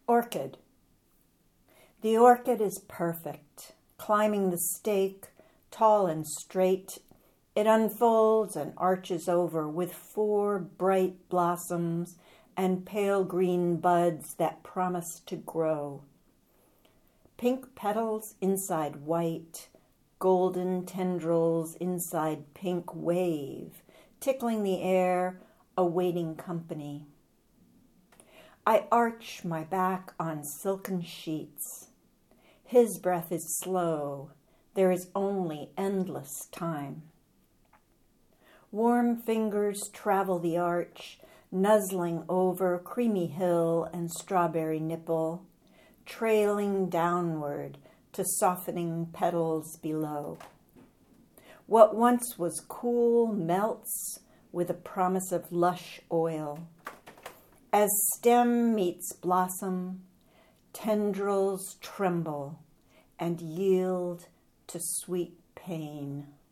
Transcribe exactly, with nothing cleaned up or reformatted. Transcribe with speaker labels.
Speaker 1: Orchid. The orchid is perfect, climbing the stake, tall and straight. It unfolds and arches over with four bright blossoms and pale green buds that promise to grow. Pink petals inside white, golden tendrils inside pink wave, tickling the air, awaiting company. I arch my back on silken sheets. His breath is slow. There is only endless time. Warm fingers travel the arch, nuzzling over creamy hill and strawberry nipple, trailing downward to softening petals below. What once was cool melts with a promise of lush oil. As stem meets blossom, tendrils tremble and yield to sweet pain.